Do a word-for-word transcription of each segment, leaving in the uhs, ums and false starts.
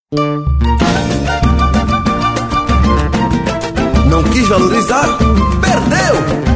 Não quis valorizar, perdeu.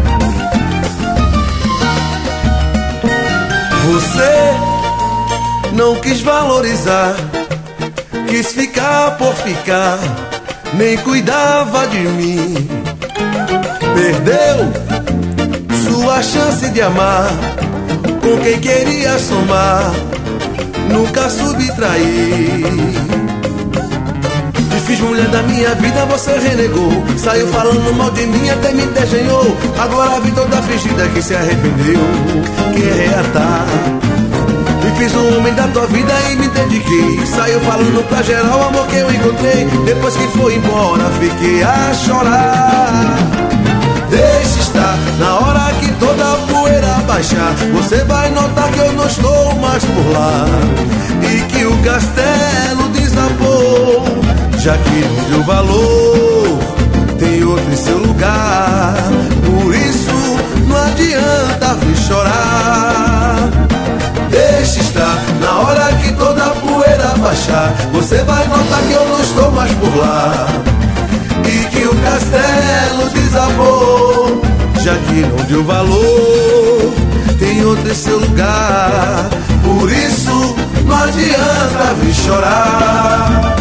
Você não quis valorizar, quis ficar por ficar, nem cuidava de mim. Perdeu sua chance de amar com quem queria somar, nunca subtrair. Me fiz mulher da minha vida, você renegou, saiu falando mal de mim, até me desenhou. Agora vi toda fingida que se arrependeu, quem é reatar. Me fiz um homem da tua vida e me dediquei, saiu falando pra geral o amor que eu encontrei. Depois que foi embora fiquei a chorar. Deixa estar, na hora que toda a poeira baixar, você vai notar que eu não estou mais por lá, e que o castelo desabou, já que não deu valor, tem outro em seu lugar. Por isso não adianta vir chorar. Deixa estar, na hora que toda a poeira baixar, você vai notar que eu não estou mais por lá, e que o castelo desabou, já que não deu valor, tem outro em seu lugar. Por isso não adianta vir chorar.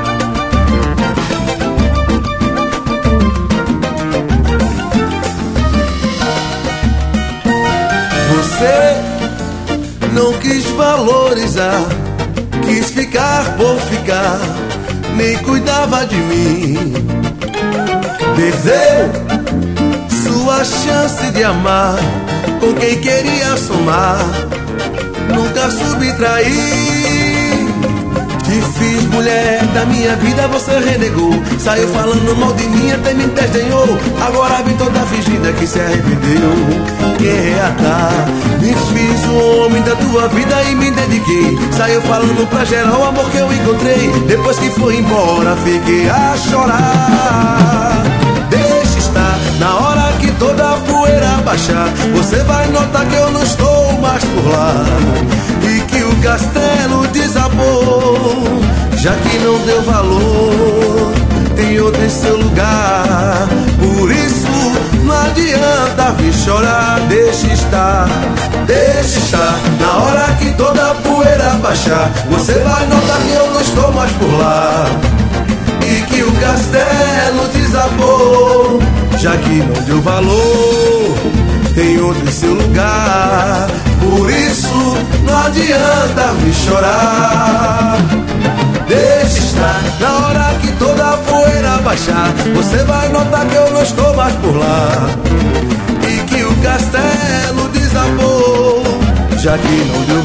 Você não quis valorizar, quis ficar por ficar, nem cuidava de mim. Perdeu sua chance de amar com quem queria somar, nunca subtrair. Te fiz mulher da minha vida, você renegou, saiu falando mal de mim, até me desdenhou. Agora vem toda fingida que se arrependeu, quem reatar. Me fiz um homem da tua vida e me dediquei, saiu falando pra geral o amor que eu encontrei. Depois que foi embora fiquei a chorar. Deixa estar, na hora que toda a poeira baixar, você vai notar que eu não estou mais por lá, e que o castelo desabou, já que não deu valor, tem outro em seu lugar. Por isso não adianta vir chorar. Deixa estar, deixa estar, na hora que toda a poeira baixar, você vai notar que eu não estou mais por lá, e que o castelo desabou, já que não deu valor, tem outro em seu lugar. Por isso não adianta vir chorar. Deixa estar, na hora que toda a poeira baixar, você vai notar que eu não estou mais por lá, e que o castelo desabou, já que não deu